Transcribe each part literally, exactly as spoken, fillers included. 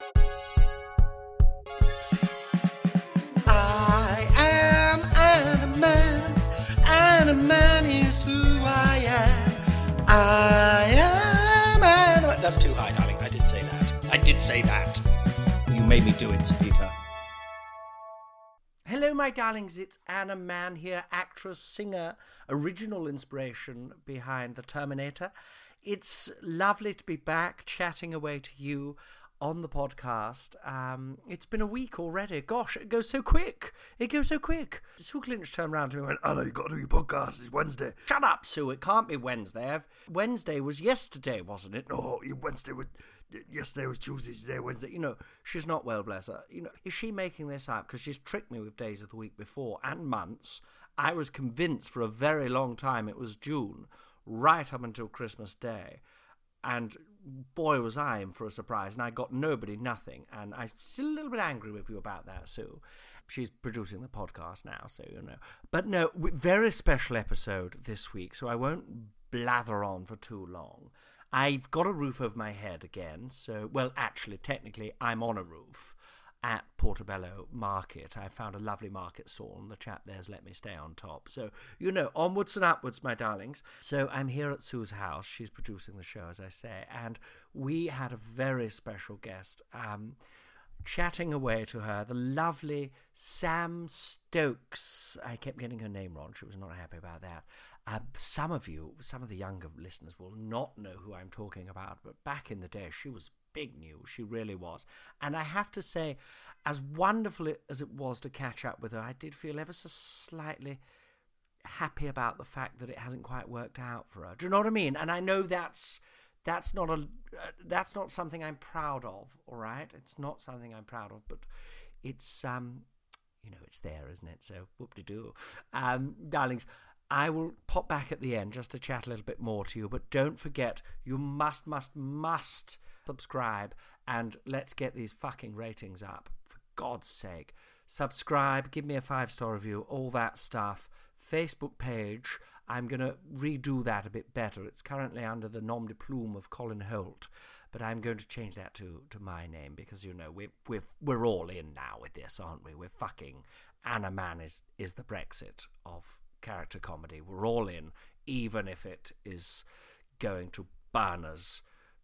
I am Anna Man. Anna Man is who I am. I am Anna. That's too high, darling. I did say that. I did say that. You made me do it, Sir Peter. Hello, my darlings. It's Anna Man here, actress, singer, original inspiration behind The Terminator. It's lovely to be back chatting away to you on the podcast. Um, it's been a week already. Gosh, it goes so quick. It goes so quick. Sue Clinch turned around to me and went, Anna, you've got to do your podcast. It's Wednesday. Shut up, Sue. It can't be Wednesday. I've... Wednesday was yesterday, wasn't it? No, Wednesday was... Yesterday was Tuesday, today Wednesday. You know, she's not well, bless her. You know, is she making this up? Because she's tricked me with days of the week before and months. I was convinced for a very long time it was June, right up until Christmas Day. And boy, was I in for a surprise. And I got nobody, nothing. And I'm still a little bit angry with you about that, Sue. She's producing the podcast now, so you know. But no, very special episode this week, so I won't blather on for too long. I've got a roof over my head again, so, well, actually, technically, I'm on a roof at Portobello Market. I found a lovely market stall, and the chap there's let me stay on top. So, you know, onwards and upwards, my darlings. So I'm here at Sue's house. She's producing the show, as I say, and we had a very special guest, um, chatting away to her, the lovely Sam Stokes. I kept getting her name wrong. She was not happy about that. Uh, some of you, some of the younger listeners will not know who I'm talking about, but back in the day, she was big news. She really was. And I have to say, as wonderful as it was to catch up with her, I did feel ever so slightly happy about the fact that it hasn't quite worked out for her. Do you know what I mean? And I know that's that's not a uh, that's not something I'm proud of. All right, it's not something I'm proud of, but it's um, you know, it's there, isn't it? So whoop-de-doo, um, darlings. I will pop back at the end just to chat a little bit more to you, but don't forget, you must, must, must subscribe, and let's get these fucking ratings up, for God's sake. Subscribe, give me a five-star review, all that stuff. Facebook page, I'm going to redo that a bit better. It's currently under the nom de plume of Colin Holt, but I'm going to change that to, to my name, because, you know, we're, we're, we're all in now with this, aren't we? We're fucking... Anna Man is, is the Brexit of character comedy. We're all in, even if it is going to burn us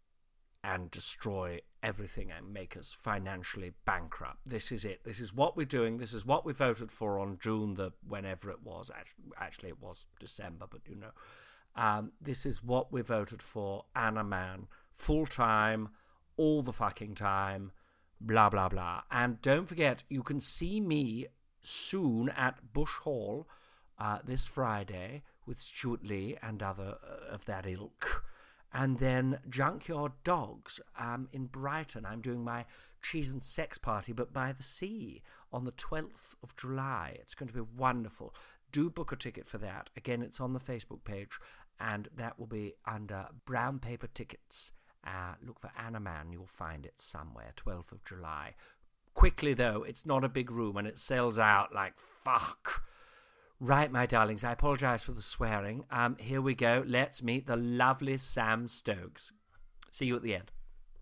and destroy everything and make us financially bankrupt. This is it. This is what we're doing. This is what we voted for on June the whenever it was. Actually, it was December, but you know, um, this is what we voted for. Anna Man, full time, all the fucking time, blah blah blah. And don't forget, you can see me soon at Bush Hall. Uh, this Friday with Stuart Lee and other uh, of that ilk. And then Junkyard Dogs um, in Brighton. I'm doing my cheese and sex party, but by the sea, on the twelfth of July. It's going to be wonderful. Do book a ticket for that. Again, it's on the Facebook page, and that will be under Brown Paper Tickets. Uh, look for Anna Man. You'll find it somewhere, twelfth of July. Quickly, though, it's not a big room, and it sells out like fuck. Right, my darlings, I apologise for the swearing. Um, here we go. Let's meet the lovely Sam Stokes. See you at the end.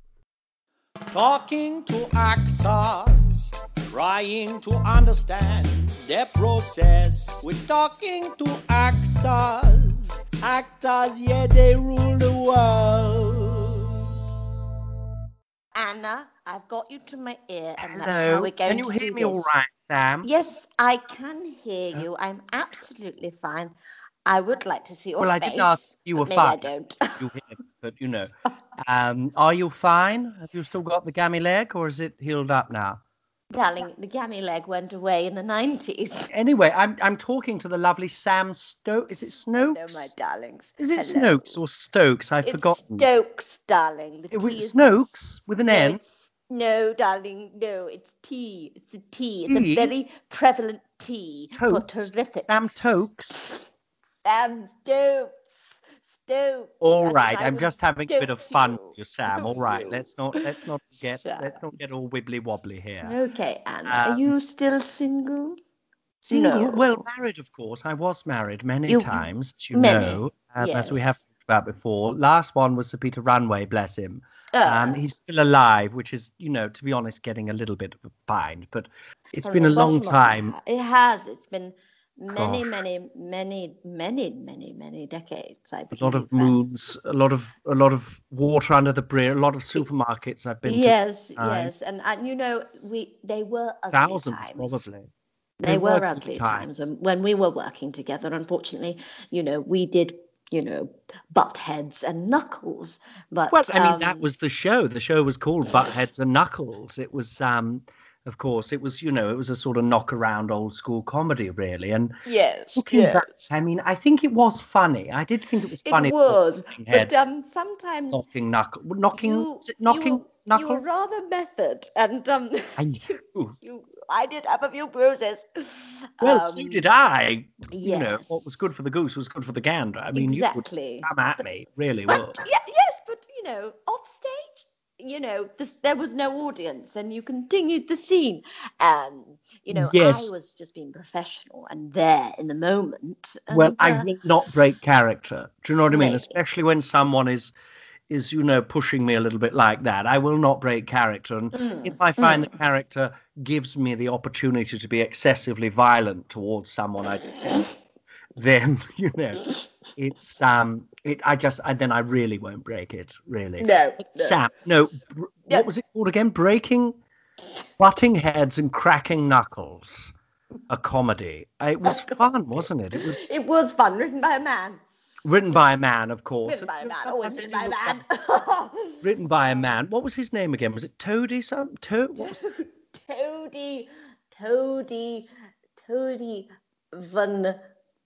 Talking to actors, trying to understand their process. We're talking to actors. Actors, yeah, they rule the world. Anna, I've got you to my ear, and Hello. that's how we're going Can you to hear do me this. all right, Sam? Yes, I can hear you. I'm absolutely fine. I would like to see your well, face. I didn't ask if you were but maybe fine. I don't. You hear, but you know, um, are you fine? Have you still got the gammy leg, or is it healed up now? Darling, the gammy leg went away in the nineties. Anyway, I'm I'm talking to the lovely Sam Stokes. Is it Snokes? Hello, my darlings. Is it Hello. Snokes or Stokes? I've It's forgotten. Stokes, darling. The It was T is- Snokes with an No, N. it's- No, darling, no, it's T. It's a T. It's T? a very prevalent T for Tokes. terrific. Sam Tokes. Sam Stokes. Stokes. All As in right, I I'm would just having a bit of stoke fun you. with you, Sam. All right, let's not let's not get Sam. let's not get all wibbly wobbly here. Okay, Anna. Um, Are you still single? Single? No. Well, married, of course. I was married many You- times, as you many, know, um, as we yes. have about before. Last one was Sir Peter Runway, bless him. Uh, Um, he's still alive, which is, you know, to be honest, getting a little bit of a bind. But it's from been the a long bottom of my time. heart. It has. It's been many, Gosh. many, many, many, many, many decades. I A believe. lot of and- moons, a lot of a lot of water under the bridge, a lot of supermarkets I've been Yes, to. time. yes, and and you know we they were ugly Thousands, times. probably. They, They were were ugly good times times. when, when we were working together. Unfortunately, you know, we did, you know, butt heads and knuckles. But Well, I mean, that um, was the show. The show was called Buttheads and Knuckles. It was, um, of course, it was, you know, it was a sort of knock around old school comedy, really. And yes, looking yes, back, I mean, I think it was funny. I did think it was funny. it was. Knocking But heads, um, sometimes knocking knuckle, knocking, you was it knocking you you were knuckle? rather method, and um, I knew. you I did have a few bruises. Well, um, so did I. You know, yes. what was good for the goose was good for the gander. I mean, exactly. you would come at me, really But would. yeah, yes, but you know, off stage, you know, this, there was no audience, and you continued the scene. Um, you know, Yes. I was just being professional and there in the moment. And, Well, I uh, will not break character. Do you know what I mean? Maybe. Especially when someone is, is you know, pushing me a little bit like that. I will not break character. And Mm, if I find the character gives me the opportunity to be excessively violent towards someone, I then you know, it's um, it. I just, I, then I really won't break it. Really. no, no. Sam, no. br- Yeah. What was it called again? Breaking, butting heads and cracking knuckles. A comedy. It was fun, wasn't it? It was It was fun, written by a man. written by a man, of course. Written by a And man. sometimes Always it written by a was man. Written by a man. What was his name again? Was it Toady? Some to- what was it? Toady, Toady, Toady Van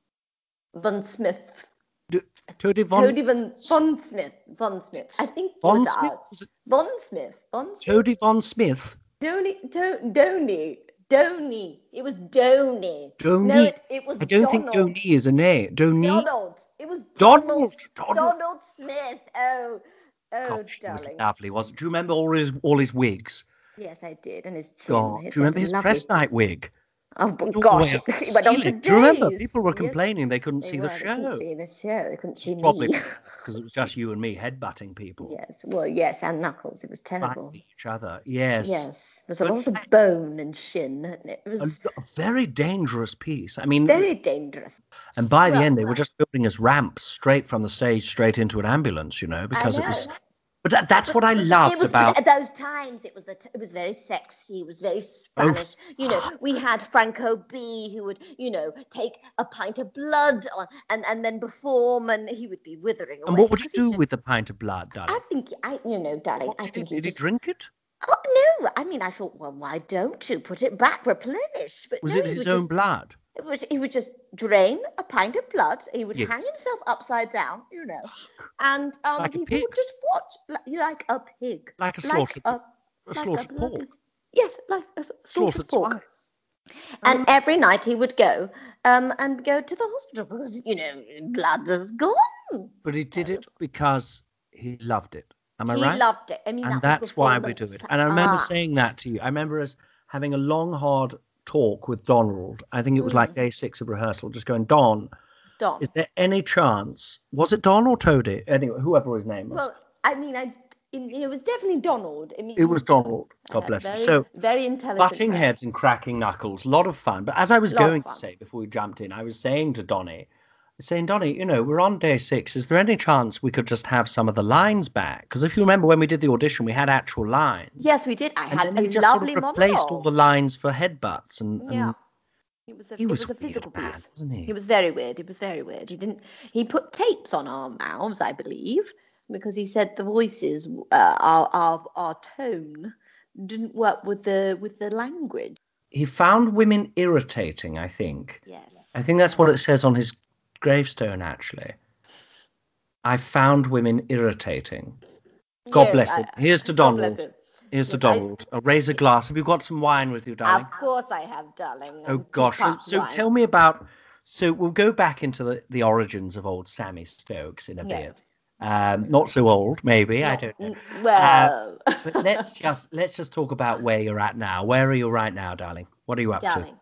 Van Smith. D- Toady Von Toady Van Von Smith. Von Smith. I think it Von was Smith? ours. Was it Von Smith. Von Smith. Toady Von Smith? Donny. Do, Donny. Donny. It was Donny. Donny. No, it, it was I don't Donald. think Donny is a name. Donny. Donald. It was Donald. Donald. Donald. Donald Smith. Oh, oh, Gosh, he was darling. lovely, wasn't? Do you remember all his all his wigs? Yes, I did. And his chin. God, His do you remember his lovely- press night wig? Oh, All the way gosh. up the It went on for ceiling. Do you remember? days. People were Yes, complaining they couldn't they see were. the They show. couldn't see the show. They couldn't see Probably me. because it was just you and me headbutting people. Yes. Well, yes, and Knuckles. It was terrible. Fighting each other. Yes. Yes. There was a But lot of fact- bone and shin. And it A, was a very dangerous piece. I mean, very dangerous. and by the Well, end, they were well. just building us ramps straight from the stage straight into an ambulance, you know, because I it was. know. But that, that's what I But loved it was, about. at those times. It was the t- it was very sexy. It was very Spanish. You know, we had Franco B, who would, you know, take a pint of blood on, and and then perform, and he would be withering away. And what would he because do just- with the pint of blood, darling? I think I, you know, darling. What I did, think he, did he just, drink it? Oh no! I mean, I thought, well, why don't you put it back, replenish? But Was no, it he his would own just, blood? It was, he would just drain a pint of blood. He would Yes. hang himself upside down, you know, and um, Like a people pig. would just watch like, like a pig, Like a like slaughtered, a, a like slaughtered a bloody- pork, Yes, like a s- slaughtered slaughtered pork. swine. And every night he would go um, and go to the hospital because, you know, blood is gone. But he did it because he loved it. Am I he right? loved it. I mean, And that that's was why we do it. And I remember Ah, saying that to you. I remember us having a long, hard talk with Donald. I think it was like Mm. day six of rehearsal, just going, Don, Don. is there any chance? Was it Don or Toady? Anyway, whoever his name was. Well, I mean, I in, it was definitely Donald. I mean, It was Donald. God uh, bless him. very, So very intelligent. butting man. heads and cracking knuckles, a lot of fun. But as I was Lot of going to fun. say before we jumped in, I was saying to Donny, saying, Donny, you know, we're on day six. Is there any chance we could just have some of the lines back? Because if you remember when we did the audition, we had actual lines. Yes, we did. I And had then a he just sort lovely of replaced monologue. all the lines for headbutts. And, and Yeah. It was a, he it was was a weird physical man, piece. wasn't he? It was very weird. It was very weird. He didn't. He put tapes on our mouths, I believe, because he said the voices, uh, our our our tone, didn't work with the with the language. He found women irritating, I think. Yes. I think that's what it says on his gravestone, actually. I found women irritating. God Yes, bless I- him. Here's to God bless Donald. him. Here's to Yes, I- Donald. A razor glass. Have you got some wine with you, darling? Of course I have, darling. Oh Um, two gosh. So, parts so wine. tell me about. So we'll go back into the, the origins of old Sammy Stokes in a Yeah. bit. Um, not so old, maybe. I Not- don't know. n- Well, But let's just let's just talk about where you're at now. Where are you right now, darling? What are you up darling,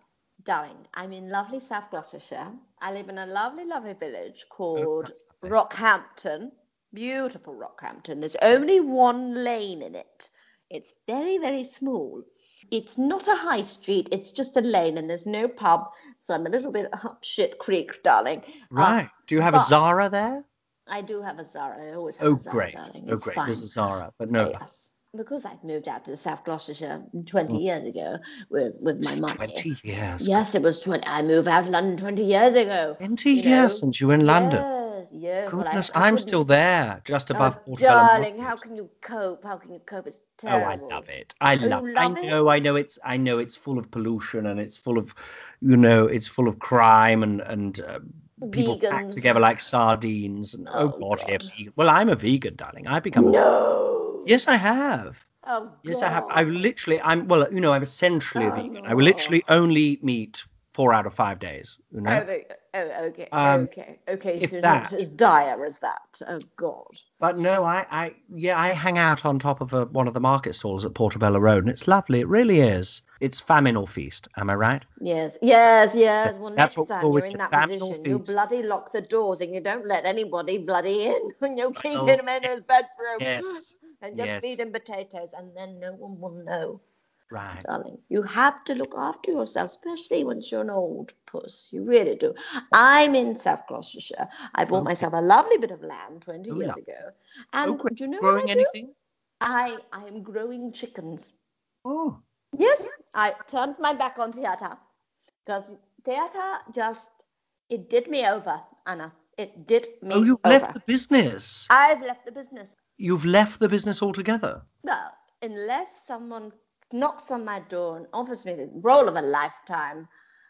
Darling, I'm in lovely South Gloucestershire. I live in a lovely, lovely village called that's lovely. Rockhampton. Beautiful Rockhampton. There's only one lane in it. It's very, very small. It's not a high street. It's just a lane, and there's no pub. So I'm a little bit up shit creek, darling. Right. Uh, Do you have a but Zara there? I do have a Zara. I always have Oh, a Zara, great. darling. Oh, It's great. fine. There's a Zara, but no. Yes. Because I've moved out to South Gloucestershire twenty years ago with, with my money. twenty years. Yes, it was twenty. I moved out of London twenty years ago. twenty you know. years since you were in London. Yes, yes. Well, I- Goodness, I I'm couldn't- still there, just above Oh, Portobello darling, Market. how can you cope? How can you cope? It's Oh, I terrible. love it. I Oh, you love. I love know. I it? know. It's. I know. It's full of pollution and it's full of, you know, it's full of crime and and uh, people packed Vegans. together like sardines. And oh, Oh, God, yeah, God. vegan. Well, I'm a vegan, darling. I've become. No. Yes, I have. Oh, Yes, I have. God. I literally. I'm. Well, you know, I'm essentially a Oh, vegan. I will literally only eat meat four out of five days. You know. Oh, they- oh, okay, Um, okay, okay. if So that- not as dire as that. Oh, God. But no, I, I, yeah, I hang out on top of a, one of the market stalls at Portobello Road, and it's lovely. It really is. It's famine or feast. Am I right? Yes, yes, yes. So Well, that's next what we time always you're in say, that famine or position, you feast. bloody lock the doors and you don't let anybody bloody in. And you keep Oh, him in his bedroom. Yes. And just yes. feed him potatoes, and then no one will know. Right. Darling, you have to look after yourself, especially once you're an old puss. You really do. I'm in South Gloucestershire. I bought Okay. myself a lovely bit of land twenty Oh, years lovely. ago. Oh, And great. do you know Growing what I do? anything? I, I am growing chickens. Oh. Yes, I turned my back on theatre because theatre just, it did me over, Anna. It did me Oh, you've over. left the business. I've left the business. You've left the business altogether. Well, unless someone knocks on my door and offers me the role of a lifetime,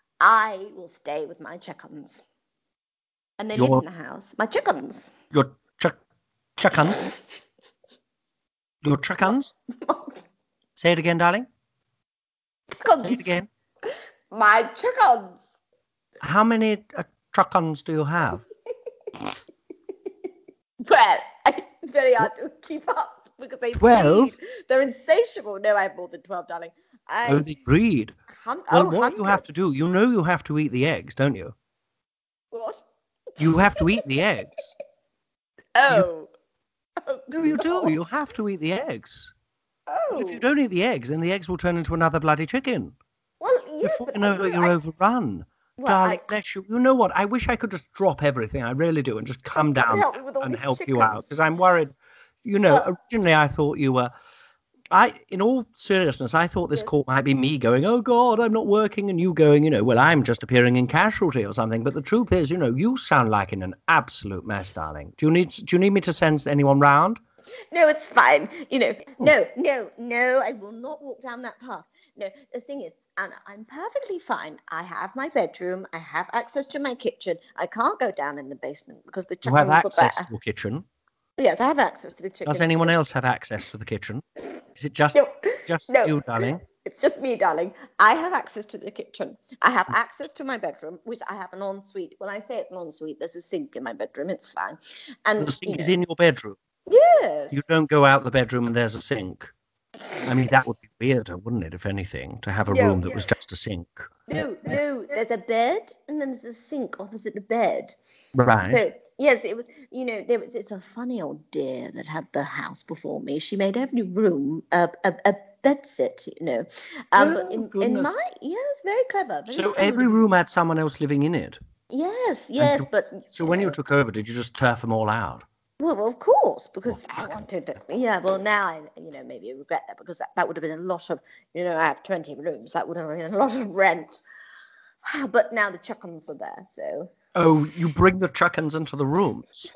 I will stay with my chickens. And they Your- live in the house. My chickens. Your chuck, chuckans. Your chuckans. Say it again, darling. Say it Chickens. again. My chickens. How many uh, chuckans do you have? Well, it's very hard to keep up because they Twelve? breed. They're insatiable. No, I have more than twelve, darling. I, Oh, they breed. hun- Well, oh, what you have to do, hundreds. you know you have to eat the eggs, don't you? What? You have to eat the eggs. Oh. Oh, No, you do. God. You have to eat the eggs. Oh. If you don't eat the eggs, then the eggs will turn into another bloody chicken. Well, yes, Before but you know I, it, you're I, overrun. well, Darling, I- bless you. You know what? I wish I could just drop everything. I really do, and just come down help me with all and these help you out chickens. because I'm worried. You know, Well- originally I thought you were. I, in all seriousness, I thought this Yes. call might be me going, "Oh God, I'm not working," and you going, you know, "Well, I'm just appearing in Casualty or something." But the truth is, you know, you sound like in an absolute mess, darling. Do you need? Do you need me to send anyone round? No, it's fine. You know, Hmm. no, no, no, I will not walk down that path. No, the thing is, Anna, I'm perfectly fine. I have my bedroom. I have access to my kitchen. I can't go down in the basement because the You chickens have are access there. to your kitchen. Yes, I have access to the chickens. Does anyone else have access to the kitchen? Is it just No, just no. you, darling? It's just me, darling. I have access to the kitchen. I have access to my bedroom, which I have an ensuite. When I say it's an ensuite, there's a sink in my bedroom. It's fine. And The sink you is know, in your bedroom. yes. You don't go out the bedroom and there's a sink. I mean, that would be weirder, wouldn't it, if anything, to have a No, room that no. was just a sink. No, no. There's a bed, and then there's a sink opposite the bed. Right. So yes, it was. You know, there was. It's a funny old dear that had the house before me. She made every room a a, a bed sit. You know, um, but Oh, in, in goodness. my yes, very clever. Very So shrewd. every room had someone else living in it. Yes, yes, you- but So when you know, took over, did you just turf them all out? well, of course, because Oh, I fuck. wanted to. Yeah, well, now I, you know, maybe I regret that because that, that would have been a lot of, you know, I have twenty rooms. That would have been a lot of rent. But now the chickens are there, so. Oh, you bring the chuckens into the rooms.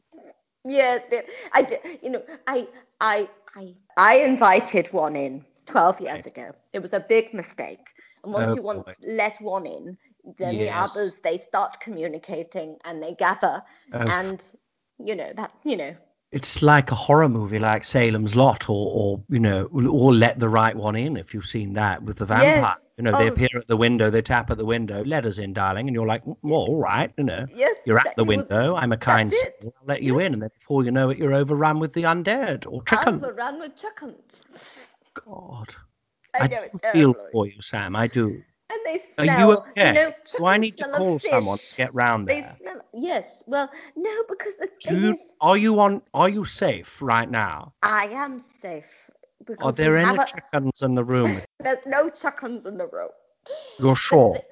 Yes, they- I did. You know, I, I, I, I invited one in twelve years ago. It was a big mistake. And once Oh, you once boy. let one in, then the Yes. others they start communicating and they gather, Oh. and you know that you know. It's like a horror movie, like Salem's Lot, or, or you know, or Let the Right One In. If you've seen that with the vampire, Yes. you know, they Oh. appear at the window, they tap at the window, "Let us in, darling," and you're like, "Mm, "Well, all right, you know, Yes, you're at the exactly. Well, window. I'm a kind that's it. soul. I'll let you in," and then before you know it, you're overrun with the undead or chickens. Overrun with chickens. God, I I know do it's feel terrible. for you, Sam. I do. I they Are smell. you okay? know, Do I chickens need to smell of call someone to fish. get round They there? smell. Yes. Well, no, because the Do thing you, is, are you on? Are you safe right now? I am safe Are because there we any have a. chickens in the room? There's no chickens in the room. You're The sure? thi-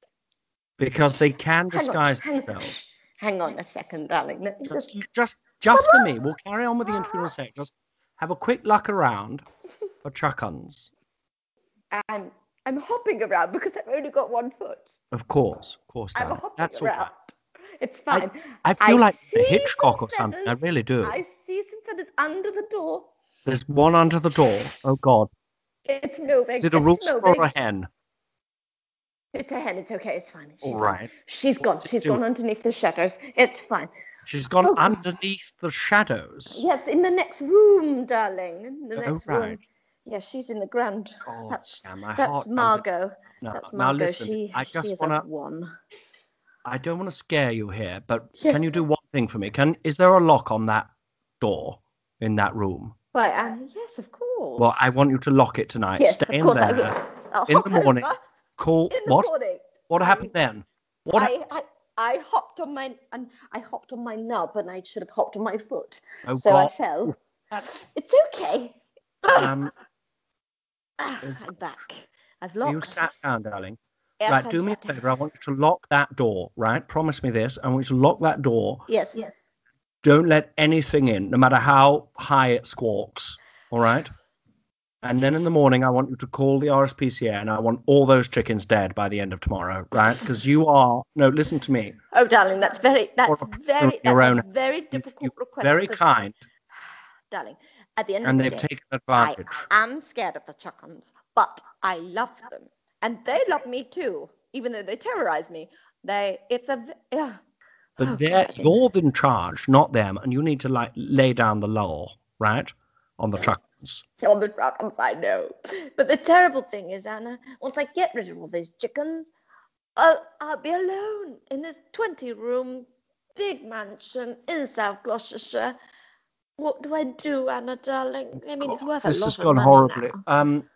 Because they can hang on, disguise hang, themselves. hang on a second, darling. Let me Just, just. just, just for me. We'll carry on with the interview in a sec. Just have a quick look around for chickens. I'm I'm hopping around because I've only got one foot. Of course, of course, I'm darling. hopping That's all around. right. It's fine. I feel like see a Hitchcock some or something. I feathers. really do. I see some feathers under the door. There's one under the door. Oh God. It's moving. Is it a it's rooster or moving. a hen? It's a hen. It's okay. It's fine. She's All gone. right. She's gone. What's it She's doing? gone underneath the shadows. It's fine. She's gone Oh, God. underneath the shadows. Yes, in the next room, darling. In the Oh, next right. room. Yes, she's in the ground. God, that's Sam, my that's heart comes Margot. No, That's now Margot. listen, she I she just is want a to. one. I don't want to scare you here, but Yes. can you do one thing for me? Can is there a lock on that door in that room? Right, um, yes, of course. Well, I want you to lock it tonight. Yes, Stay of course in I there. will. I'll In hop the morning. over. Call In the what? morning. What I- happened then? What? I, happened? I I hopped on my and I hopped on my nub and I should have hopped on my foot. Oh, so I God. fell. That's It's okay. um. Ah, I'm back. I've You locked. sat down, darling. Yes, right, I'm do me a sat down. favor. I want you to lock that door. Right, promise me this. I want you to lock that door. Yes, yes. Don't let anything in, no matter how high it squawks. All right. And then in the morning, I want you to call the R S P C A, and I want all those chickens dead by the end of tomorrow, right? Because you are no. Listen to me. Oh, darling, that's very that's Or a person very in your that's own- a very You- difficult you're request. very because- kind, darling. At the end and of the they've day, taken I advantage. am scared of the chickens, but I love them, and they love me too. Even though they terrorize me, they it's a yeah. But Oh, they're, God. you're in charge, not them, and you need to like lay down the law, right, on the chickens. On the chickens, I know. But the terrible thing is, Anna, once I get rid of all these chickens, I'll, I'll be alone in this twenty-room big mansion in South Gloucestershire. What do I do, Anna, darling? I mean, it's worth a This lot has of gone money horribly. now. Um.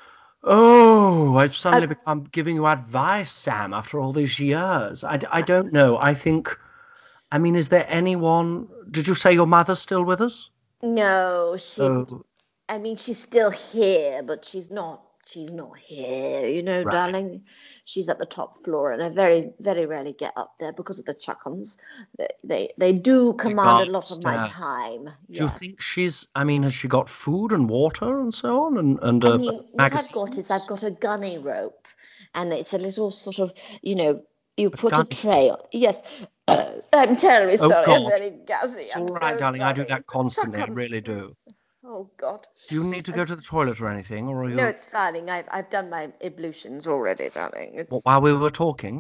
Oh, I've suddenly Uh, become giving you advice, Sam, after all these years. I, I don't know. I think, I mean, is there anyone? Did you say your mother's still with us? No, she. Oh, I mean, she's still here, but she's not. She's not here, you know, Right. darling. She's at the top floor, and I very, very rarely get up there because of the chickens. They, they, they do command a got lot of my upstairs. time. do you Yes. think she's? I mean, has she got food and water and so on, and and I uh, mean, what I've magazines? got is I've got a gunny rope, and it's a little sort of, you know, you put a gunny tray on. Yes, I'm terribly Oh, sorry. I'm God. very gassy. It's I'm all right, so darling. I do sorry. that constantly. I Chickens. really do. Oh God. Do you need to go to the toilet or anything, or are you? No, it's fine. I've I've done my ablutions already, darling. It's... What, while we were talking?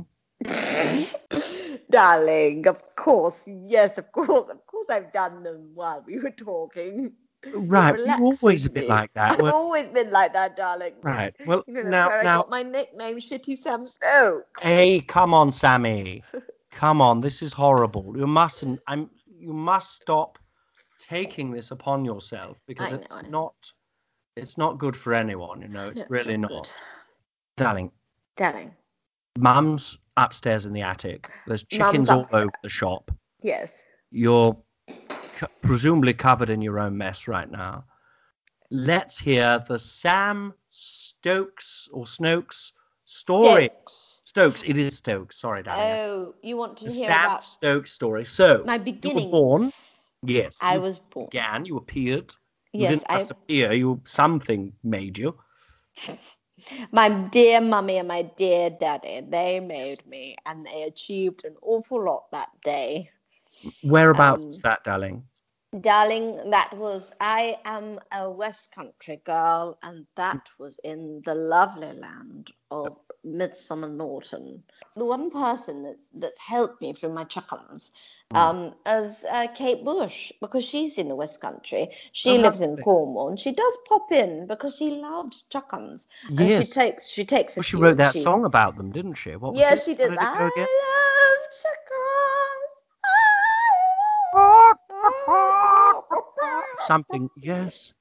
Darling, of course, yes, of course, of course, I've done them while we were talking. Right, It you're always relaxes a bit me. like that. I've Well, always been like that, darling. right. Well, You know, that's now, where I now, got my nickname, Shitty Sam Stokes. hey, come on, Sammy. Come on, this is horrible. You mustn't. I'm. You must stop taking this upon yourself because I know, it's I know. not. It's not good for anyone. You know, it's That's really not not. good. Darling, Darling, Mum's upstairs in the attic. There's Mum's chickens all upstairs. over the shop. yes. You're c- presumably covered in your own mess right now. Let's hear the Sam Stokes or Snokes story. Stokes. Stokes, it is Stokes. Sorry, darling. Oh, you want to the hear Sam about Stokes story. So, my you beginnings? were born. Yes, I you was born. began. You appeared. You Yes, didn't I. just appear. You something made you. My dear mummy and my dear daddy, they made me, and they achieved an awful lot that day. Whereabouts Um, was that, darling? Darling, that was, I am a West Country girl, and that was in the lovely land of Midsummer Norton. The one person that's, that's helped me through my chickens um, is uh, Kate Bush, because she's in the West Country. She Oh, how lives in lovely. Cornwall, and she does pop in because she loves chickens. And she Yes. takes, she takes a Well, she few wrote and that she- song about them, didn't she? What was Yeah, it? she How does. did it go I again? love chickens. Something. Yes.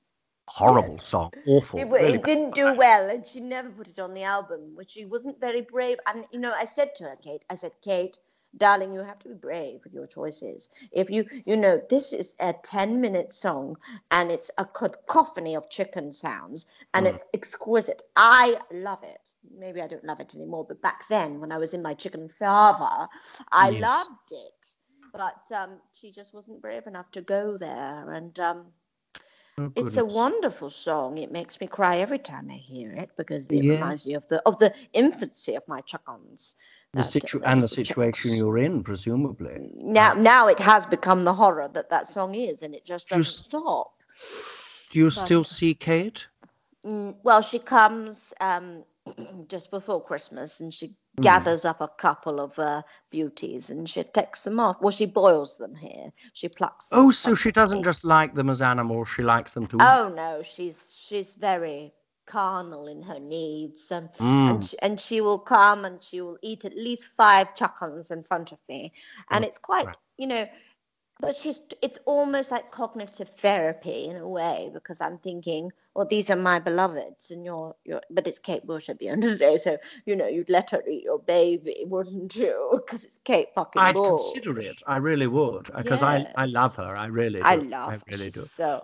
Horrible Yes. song, awful. It, really it didn't do well, and she never put it on the album, which she wasn't very brave. And you know, I said to her, Kate, I said, Kate, darling, you have to be brave with your choices. If you, you know, this is a ten-minute song, and it's a cacophony of chicken sounds, and Mm. it's exquisite. I love it. Maybe I don't love it anymore, but back then, when I was in my chicken fervor, I Yes. loved it. But um, she just wasn't brave enough to go there, and um, Oh, it's a goodness. wonderful song. It makes me cry every time I hear it because it Yes. reminds me of the of the infancy of my chickens. The uh, situ- the and the little situation chicks. you're in, presumably. Now, now it has become the horror that that song is, and it just doesn't Just- stop. Do you But- still see Kate? Mm, well, she comes um, just before Christmas, and she Hmm. gathers up a couple of uh, beauties, and she takes them off. Well, she boils them here. She plucks them. Oh, so from she the doesn't meat. just like them as animals, she likes them to eat. Oh no, she's she's very carnal in her needs, and Mm. and she, and she will come and she will eat at least five chuckles in front of me, and Oh, it's quite right. you know, but she's it's almost like cognitive therapy in a way, because I'm thinking, well, these are my beloveds, and you're you're, but it's Kate Bush at the end of the day, so you know you'd let her eat your baby, wouldn't you? Because it's Kate fucking I'd Bush. consider it. I really would. Because I, I Yes. love her. I really do. I love I her. really She's do. so.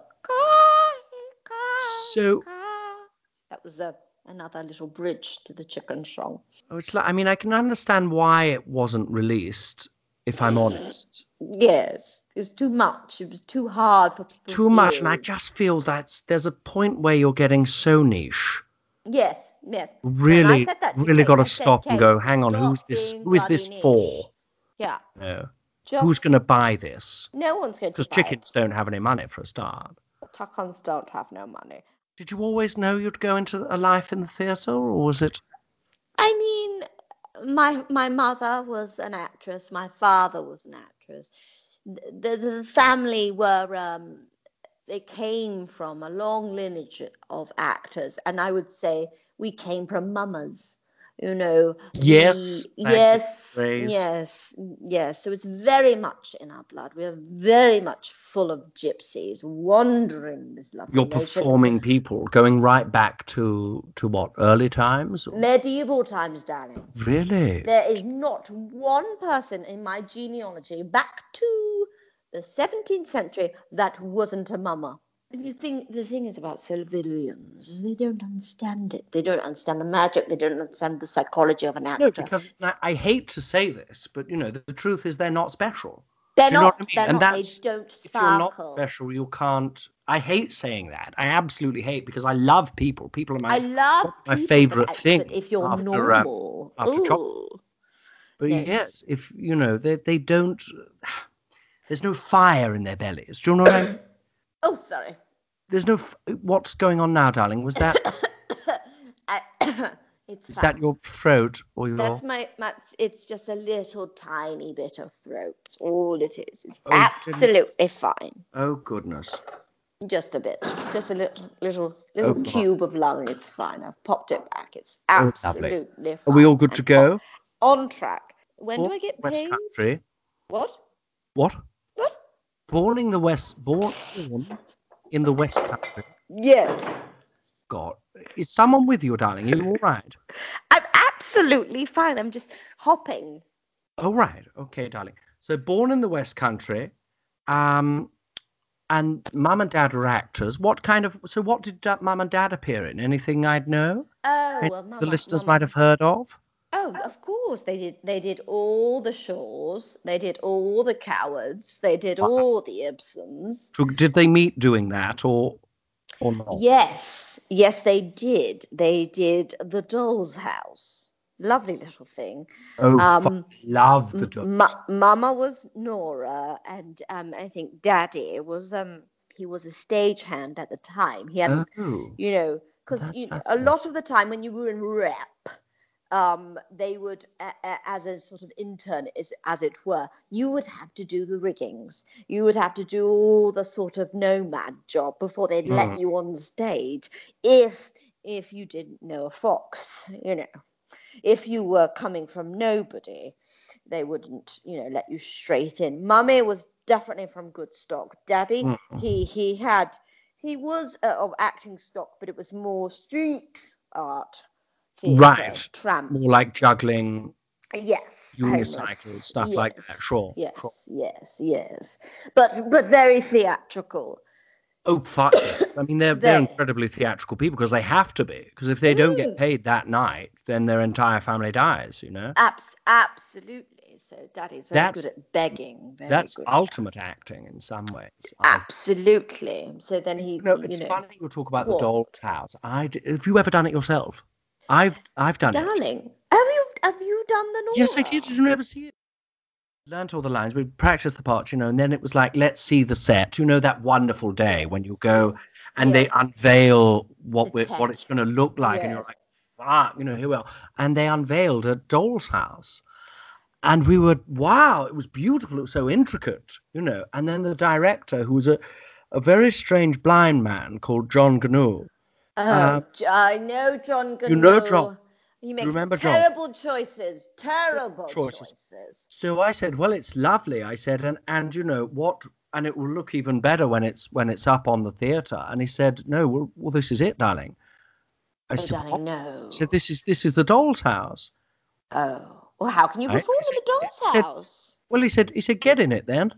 So, That was the another little bridge to the chicken song. oh, it's like, I mean, I can understand why it wasn't released, if I'm honest. Yes, it was too much. It was too hard for people's Too much, and I ears. just feel that's there's a point where you're getting so niche. Yes, yes. Really, I said that to really Kate. got I to said, stop and "Kate, go, hang on, stop who's this? being Who is this bloody for? niche." Yeah. No. Just, Who's going to buy this? No one's going to Because buy chickens it. don't have any money for a start. Chickens don't have no money. Did you always know you'd go into a life in the theatre, or was it? I mean, my my mother was an actress. My father was an actress. The the family were um, they came from a long lineage of actors, and I would say we came from mamas. You know. Yes, we- thank you, yes, Grace. yes, yes. So it's very much in our blood. We are very much full of gypsies wandering this lovely You're nation. performing people, going right back to to what, early times? Or- Medieval times, darling. Really? There is not one person in my genealogy back to the seventeenth century that wasn't a mama. The thing, the thing is about civilians is they don't understand it. They don't understand the magic. They don't understand the psychology of an actor. No, because I, I hate to say this, but you know, the, the truth is they're not special. they're Do you know not. what I mean? They're And not. that's- They don't If you're not sparkle. special, you can't. I hate saying that. I absolutely hate, because I love people. People are my. I love my people, favourite but, thing But if you're after, uh, normal, after ooh, chocolate. But yes. yes, if you know, they they don't. There's no fire in their bellies. Do you know what I mean? oh, sorry. There's no. f- What's going on now, darling? Was that I, it's is fine. that your throat or your? That's my, my. It's just a little tiny bit of throat. It's all it is. It's Oh, goodness. absolutely fine. Oh goodness. Just a bit. Just a little, little, little Oh, God. cube of lung. It's fine. I've popped it back. It's Oh, lovely. absolutely fine. Are we all good to I'm go? On track. When Born do I get West paid? Country. What? What? What? Born in the West. Born, born in the West Country. Yes. God, is someone with you, darling? Are you all right? I'm absolutely fine. I'm just hopping. Oh, right. Okay, darling. So born in the West Country, um, and mum and dad are actors. What kind of? So what did uh, mum and dad appear in? Anything I'd know? Oh, Any well, Mama, the listeners Mama- might have heard of. Oh, of course they did. They did all the Shaws. They did all the Cowards. They did Wow. all the Ibsens. So did they meet doing that, or or not? Yes, yes, they did. They did the Doll's House. Lovely little thing. Oh, Um, fuck, love the dogs. Ma- Mama was Nora, and um, I think Daddy was um he was a stagehand at the time. He hadn't, Oh, you know, because That's you know, a fascinating. lot of the time when you were in rep, um, they would, a- a- as a sort of intern, as, as it were, you would have to do the riggings. You would have to do all the sort of nomad job before they'd Mm. let you on stage. If if you didn't know a fox, you know, if you were coming from nobody, they wouldn't, you know, let you straight in. Mummy was definitely from good stock. Daddy, Mm. he he had he was uh, of acting stock, but it was more street art. Theatre, Right. tramp. More like juggling, Yes. unicycle, homeless. stuff yes, like that. Sure. Yes, sure. yes, yes. But but very theatrical. Oh, fuck it. I mean, they're, they're They- incredibly theatrical people because they have to be. Because if they don't get Mm. paid that night, then their entire family dies, you know? Abs- absolutely. So Daddy's very That's- good at begging. Very That's good. ultimate acting in some ways. I- Absolutely. So then he, You know, it's you know, funny you talk about What? the doll's house. I d- have you ever done it yourself? I've I've done it. darling, have you have you done the Nora? Yes, I did. Did you ever see it? Learned all the lines. We practiced the parts, you know, and then it was like, let's see the set. You know, that wonderful day when you go and they Yes. unveil what The we're, what tent. it's going to look like, and you're Yes. like, fuck, you know, who else? And they unveiled a doll's house. And we were, wow, it was beautiful. It was so intricate, you know. And then the director, who was a, a very strange blind man called John Gnu. Oh, Uh, J- I know John Gnu. you know John. He makes remember John? terrible choices. Terrible Choices. choices. So I said, well, it's lovely. I said, and and you know what? And it will look even better when it's when it's up on the theatre. And he said, no, well, well this is it, darling. I Oh, said, darling, "What?" no. I said, this is this is the doll's house. Oh, well, how can you Right? perform He in the said- doll's he said- house? Well, he said, he said, get in it then.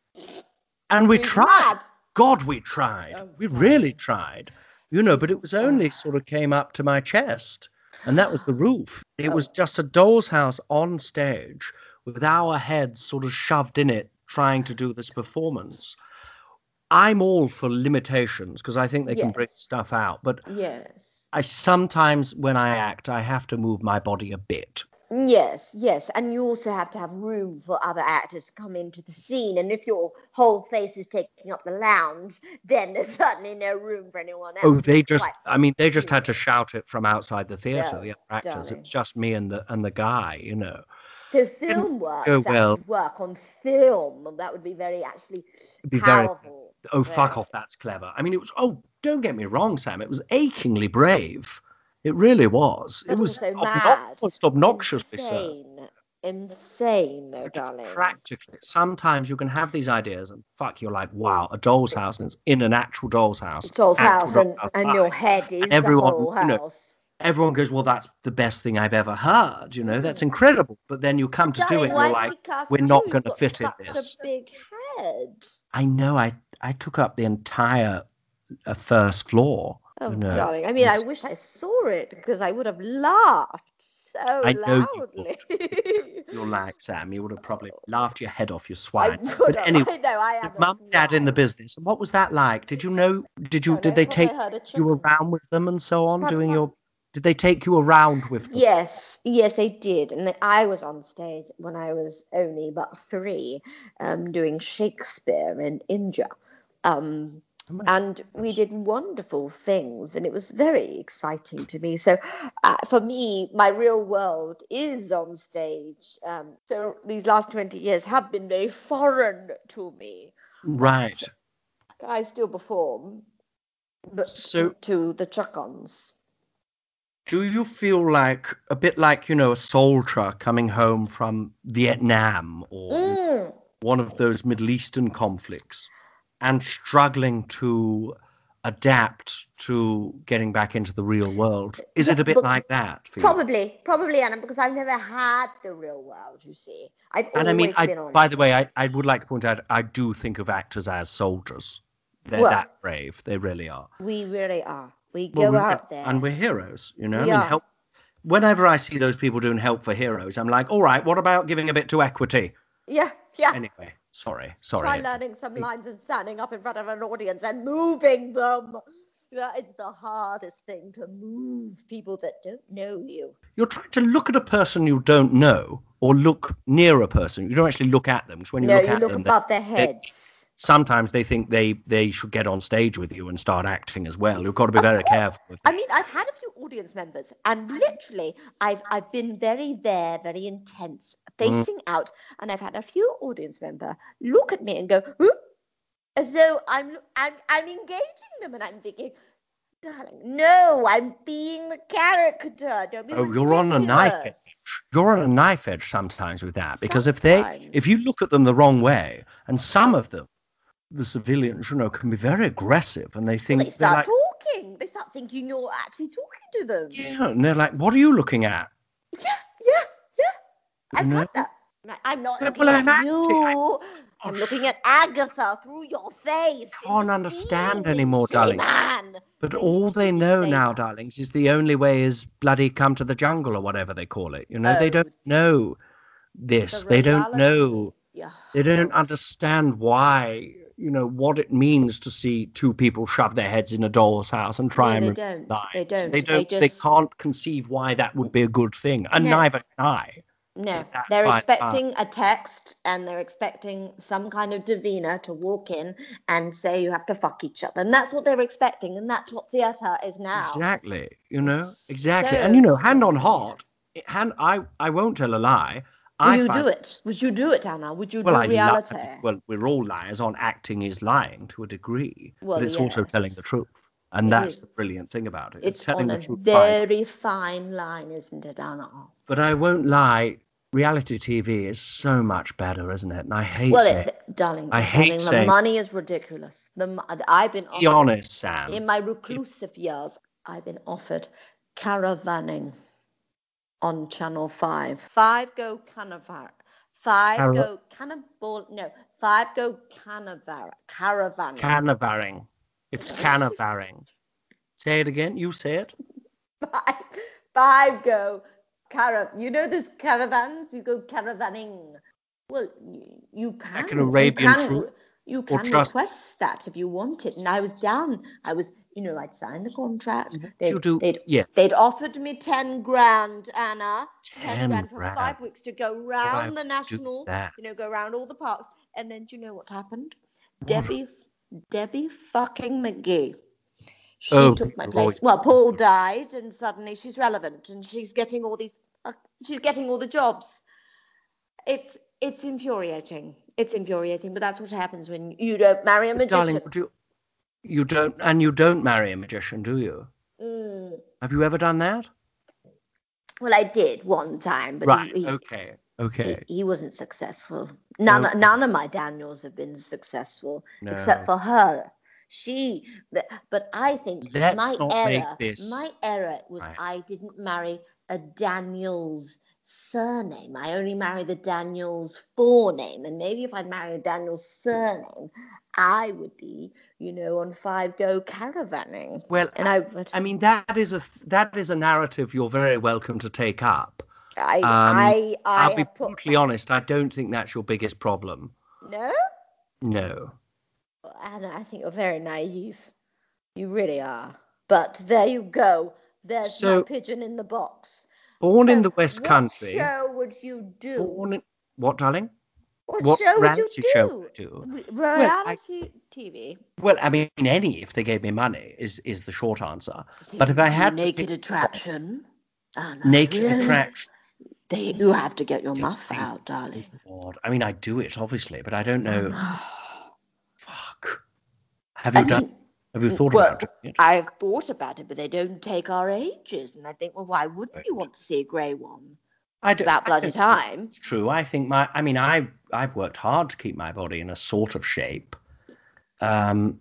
And we He's tried. mad. God, we tried. Oh, we God. really tried. You know, but it was only Ugh. sort of came up to my chest. And that was the roof. It was Oh. just a doll's house on stage with our heads sort of shoved in it, trying to do this performance. I'm all for limitations because I think they can bring Yes. stuff out. But Yes. I sometimes, when I act, I have to move my body a bit. Yes, yes. And you also have to have room for other actors to come into the scene. And if your whole face is taking up the lounge, then there's certainly no room for anyone else. Oh, they It's just, quite- I mean, they just had to shout it from outside the theatre, No, the other actors. It darling. was just me and the and the guy, you know. So film work, go that well. would work on film. That would be very actually It'd be very, powerful. oh, fuck Very- off, that's clever. I mean, it was, oh, don't get me wrong, Sam. It was achingly brave. It really was. But it was also obno- mad. almost obnoxiously so. Insane. Insane, though, Just darling. practically. Sometimes you can have these ideas and fuck, you're like, wow, a doll's house, and it's in an actual doll's house. Doll's actual house, doll's and, house and vibe. your head is everyone, the whole you know, house. Everyone goes, well, that's the best thing I've ever heard. You know, that's incredible. But then you come to do Darling, it, and why you're did like, we cast we're you? not You've going to got fit in such this. a big head. I know. I I took up the entire uh, first floor. Oh, you know. darling. I mean, I It's- wish I saw it because I would have laughed so I know you loudly. You're like, Sam, you would have probably laughed your head off, you I swine. would But have. anyway, I know, I so am. a mum and dad in the swine. business. And what was that like? Did you know? Did you? Oh, Did no, they but I take heard a you chicken. around with them and so on, Pardon, doing pardon? your? Did they take you around with them? Yes, yes, they did. And then I was on stage when I was only about three, um, doing Shakespeare in India. Um, Oh my and we did wonderful things, and it was very exciting to me. So, uh, for me, my real world is on stage. Um, so, these last twenty years have been very foreign to me. Right. I still perform, but So- to the chuck-ons. Do you feel like a bit like, you know, a soldier coming home from Vietnam or Mm. one of those Middle Eastern conflicts and struggling to adapt to getting back into the real world? Is it Yeah, a bit but like that for you? Probably, probably, Anna, because I've never had the real world, you see. I've And always I mean, I, been on. by the way, I, I would like to point out, I do think of actors as soldiers. They're Well- that brave. They really are. We really are. We Well, go we're- out there. And we're heroes, you know? We I mean, are. help. Whenever I see those people doing help for heroes, I'm like, all right, what about giving a bit to equity? Yeah, yeah. Anyway, sorry, sorry. Try Hector. learning some lines and standing up in front of an audience and moving them. That is the hardest thing, to move people that don't know you. You're trying to look at a person you don't know or look near a person. You don't actually look at them, because when you No, look you at look them, they- above their they- heads. sometimes they think they, they should get on stage with you and start acting as well. You've got to be very Of course. careful with I that. mean, I've had a few audience members, and literally, I've I've been very there, very intense, facing out, and I've had a few audience member look at me and go, huh? As though I'm I'm I'm engaging them, and I'm thinking, darling, no, I'm being the character. Don't be Oh, you're on a knife edge. ridiculous." You're on a knife edge sometimes with that, because if they, Sometimes. if you look at them the wrong way, and some of them, the civilians, you know, can be very aggressive, and they think Well, they start like, talking. They start thinking you're actually talking to them. yeah, and they're like, what are you looking at? Yeah, yeah, yeah. I've You had know? that. I'm not Well, looking well, at I'm you. acting. I'm looking at Agatha through your face. I can't understand anymore, silly darling. Man. But They all used they to know say now, that. darlings, is the only way is bloody come to the jungle or whatever they call it. You know, they Oh. don't know this. The They don't reality. know. Yeah. They don't understand why, you know, what it means to see two people shove their heads in a doll's house and try No, and they remove don't. lives. They don't. They They don't. They, just- can't conceive why that would be a good thing, and No. neither can I. No, That's they're by expecting a text and they're expecting some kind of Davina to walk in and say you have to fuck each other. And that's what they're expecting. And that's what theatre is now. Exactly. You know, It's exactly. so And you know, hand on scary. heart, it- hand. I I won't tell a lie. Will I you find do it? Would you do it, Anna? Would you Well, do I reality? lie. Well, we're all liars. On acting is lying to a degree, Well, but it's also yes. telling the truth, and It that's is. the brilliant thing about it. It's telling on the a truth. fine. very fine line, isn't it, Anna? But I won't lie. Reality T V is so much better, isn't it? And I hate Well, saying. it, darling, I darling, hate the saying- money is ridiculous. The mo- I've been Be offered, honest, Sam. in my reclusive years, I've been offered caravanning on Channel Five. Five go canavar. Five Cara- go cannibal. No, five go canavar. Caravanning. Cannavaring. It's cannavaring. Say it again. You say it. five, five go cara. You know those caravans? You go caravanning. Well, you, you can. Like an Arabian you can, troupe? You Or can trust- request that if you want it. And I was down. I was, you know, I'd signed the contract. What They'd, you do? They'd, Yeah. they'd offered me ten grand, Anna. Ten grand for grand. five weeks to go I round the would do national. that. You know, go round all the parks. And then do you know what happened? What? Debbie, Debbie fucking McGee. She Oh, took my good place. Lord. Well, Paul died, and suddenly she's relevant, and she's getting all these. Uh, she's getting all the jobs. It's it's infuriating. It's infuriating, but that's what happens when you don't marry a But magician. darling, would you? You don't, and you don't marry a magician, do you? Mm. Have you ever done that? Well, I did one time, but Right. he, he, Okay. Okay. he, he wasn't successful. None Okay. none of my Daniels have been successful, No. except for her. She, but, but I think Let's my not make error, this- my error was Right. I didn't marry a Daniels surname. I only married the Daniels forename, and maybe if I'd married a Daniels surname, I would be, you know, on five go caravanning. Well, And I, would, I mean, that is a that is a narrative you're very welcome to take up. I, um, I, I I'll be have put brutally honest. I don't think that's your biggest problem. no. No. Anna, I think you're very naive. You really are. But there you go. There's So- my pigeon in the box. Born in So the West what Country. show would you do? Born in what, darling? what, what show would you reality do? show would I do? Re- I- Reality T V. Well, I mean, any if they gave me money is is the short answer. So But if I do had to naked pick- attraction. Anna, Naked really? attraction. They, you have to get your muff think- out, darling. God, I mean, I do it obviously, but I don't know. I Fuck. Have you done? mean, Have you thought well, about it? I've thought about it, but they don't take our ages. And I think, well, why wouldn't you want to see a grey one? I do, About I bloody don't- time. It's true. I think my. I mean, I I've worked hard to keep my body in a sort of shape. Um,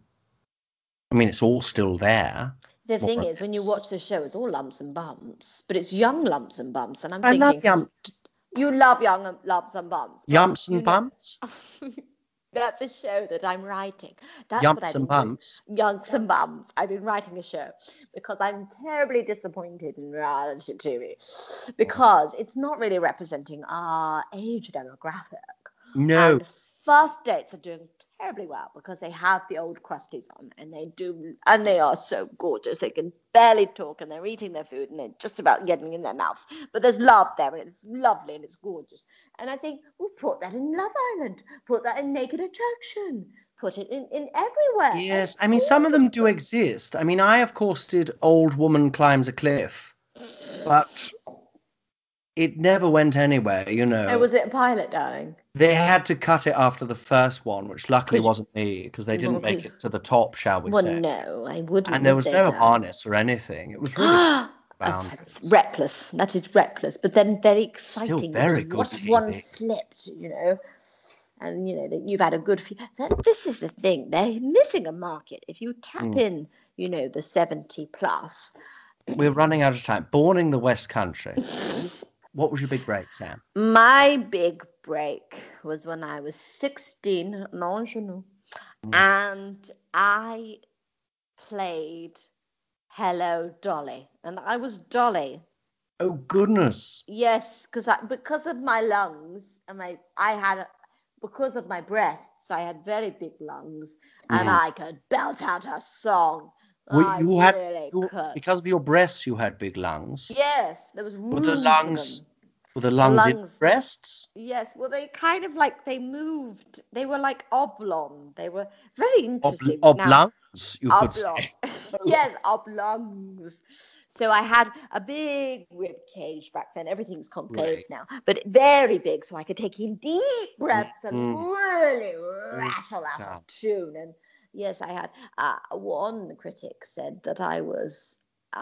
I mean, it's all still there. The More thing or is, when you less. watch the show, it's all lumps and bumps, but it's young lumps and bumps. And I'm I thinking, love yum, you love young um, lumps and bumps. but yumps you and know- bumps. That's a show that I'm writing. That's what I've Yumps and been doing. bumps. Yunks and bums. I've been writing a show because I'm terribly disappointed in reality T V because it's not really representing our age demographic. No. And first dates are doing terribly well because they have the old crusties on and they do, and they are so gorgeous. They can barely talk and they're eating their food and they're just about getting in their mouths. But there's love there and it's lovely and it's gorgeous. And I think we'll put that in Love Island, put that in Naked Attraction, put it in, in everywhere. Yes, I mean, some of them do exist. I mean, I, of course, did Old Woman Climbs a Cliff, but it never went anywhere, you know. Oh, was it a pilot, darling? They had to cut it after the first one, which luckily Could- wasn't me, because they didn't Well, make could- it to the top, shall we Well, say. no, I wouldn't. And there would was they, no darling? harness or anything. It was really bound. That's reckless. That is reckless, but then very exciting. Still very because good What if one T V. slipped, you know? and you know that you've had a good few. That, this is the thing, they're missing a market. If you tap Mm. in, you know, the seventy plus. We're running out of time. Born in the West Country. What was your big break, Sam? My big break was when I was sixteen, non genou, Mm. and I played Hello Dolly, and I was Dolly. Oh goodness. Yes, because I because of my lungs and my I had because of my breasts, I had very big lungs, and Mm. I could belt out a song. Well, I you had really you- could. because of your breasts, you had big lungs. Yes, there was room Were the for lungs them. were the lungs, in lungs- breasts? Yes, well, they kind of like they moved. They were like oblong. They were very Ob- interesting. Now, oblongs, you could oblong. say. Yes, oblongs. So I had a big rib cage back then. Everything's concave Right. now, but very big, so I could take in deep breaths and Mm. really rattle out Yeah. a tune. And yes, I had. Uh, one critic said that I was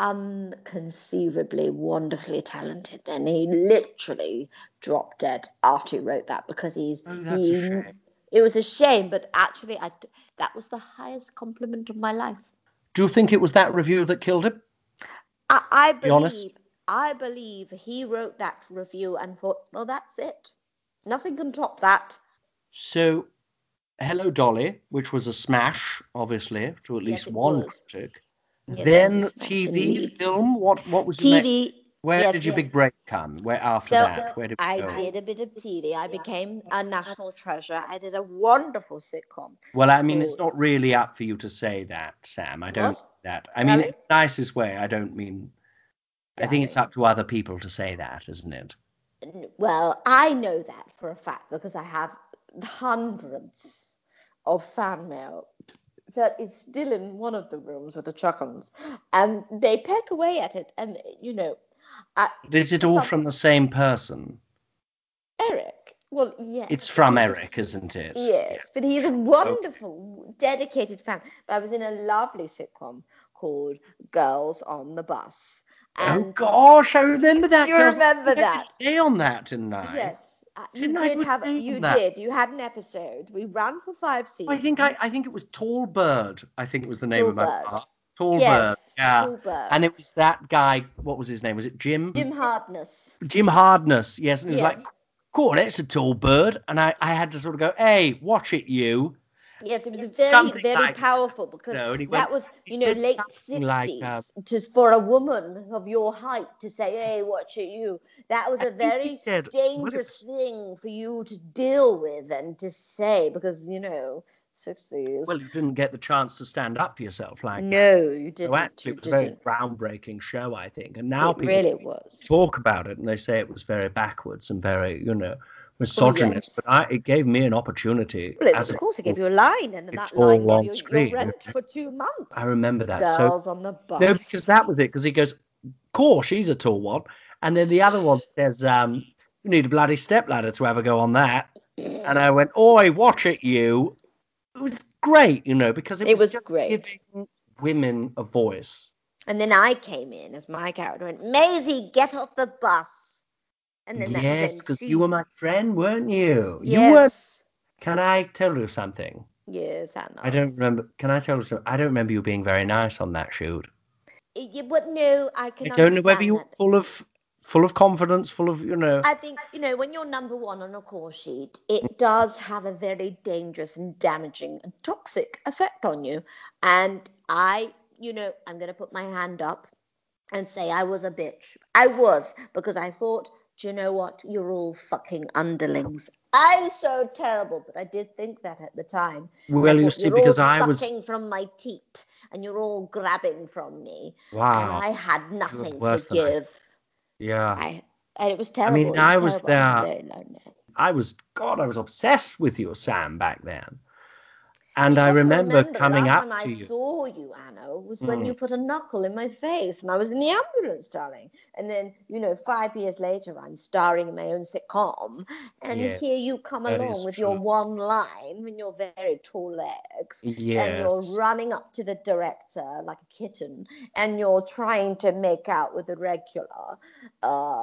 unconceivably wonderfully talented, and he literally dropped dead after he wrote that because he's. Oh, that's a he, shame. It was a shame, but actually, I that was the highest compliment of my life. Do you think it was that review that killed him? I, I Be honest. believe, I believe he wrote that review and thought, well, that's it. Nothing can top that. So, Hello Dolly, which was a smash, obviously, to at least Yes, it one was. critic. Yes, it Then was a smash T V, indeed. film. What what was your next? T V. Where yes, did your yes. big break come? Where after So that? Where did we I go? did a bit of T V. I became a national treasure. I did a wonderful sitcom. Well, I mean, it's called- not really up for you to say that, Sam. I don't What? mean that. I mean, Darling? in the nicest way. I don't mean. I think it's Darling. up to other people to say that, isn't it? Well, I know that for a fact because I have hundreds of fan mail that is still in one of the rooms with the chuckles, and they peck away at it. And you know, I, Is it all some- from the same person? Eric. Well, yes. It's from Eric, isn't it? Yes, but he's a wonderful, dedicated fan. But I was in a lovely sitcom called Girls on the Bus. Oh And gosh, I remember that. You Girls. remember I did that? a day on that, didn't I? yes, uh, you Didn't I did do a have. day You on that? did. You had an episode. We ran for five seasons. I think I, I think it was Tall Bird. I think was the name Tall of my Bird. part. Tall yes, Bird. Yeah. Tall Bird. And it was that guy. What was his name? Was it Jim? Jim Hardness. Jim Hardness. Yes. And he was Yes. like, "Cool, that's a tall bird." And I, I had to sort of go, "Hey, watch it, you." Yes, it was very, Something very like that. powerful because No, and he that went- was, he you know, said late something like, sixties. uh, Just for a woman of your height to say, "Hey, watch it, you." That was I a think he very said- dangerous thing for you to deal with and to say because you know, sixties. Well, you didn't get the chance to stand up for yourself like that. no, you didn't. So actually, you it was a very didn't. groundbreaking show, I think. And now It people really was. talk about it and they say it was very backwards and very, you know, misogynist. yes. But I, it gave me an opportunity. Well, it, as of a- course, it gave you a line, and it's that all line on gave you screen, your rent isn't it? for two months. I remember that. Girls So on the bus. no, because that was it. Because he goes, "Cool, she's a tall one," and then the other one says, um, "You need a bloody stepladder to ever go on that." And I went, "Oi, watch it, you!" It was great, you know, because it, It was just great. giving women a voice. And then I came in as my character went, Maisie, get off the bus. And then that Yes, then because she- you were my friend, weren't you? Yes. You were. Can I tell you something? Yes, I know. I don't remember. Can I tell you something? I don't remember you being very nice on that shoot. You, but no, I I can don't know whether understand you were that. full of, full of confidence, full of, you know. I think, you know, when you're number one on a call sheet, it does have a very dangerous and damaging and toxic effect on you. And I, you know, I'm going to put my hand up and say I was a bitch. I was, because I thought, do you know what? You're all fucking underlings. I'm so terrible, but I did think that at the time. Well, I you thought, see, you're because all I was. sucking from my teat and you're all grabbing from me. Wow. And I had nothing to worse than I- give. Yeah. I, and it was terrible. mean, It was I was terrible. I was there- very lonely. I was, God, I was obsessed with you, Sam, back then. And You I gotta remember, remember, coming the up last to time I you. saw you, Anna, was when Mm. you put a knuckle in my face and I was in the ambulance, darling. And then, you know, five years later, I'm starring in my own sitcom. And Yes, here you come that along is with your true. one line and your very tall legs. And Yes. you're running up to the director like a kitten. And you're trying to make out with the regular. Uh,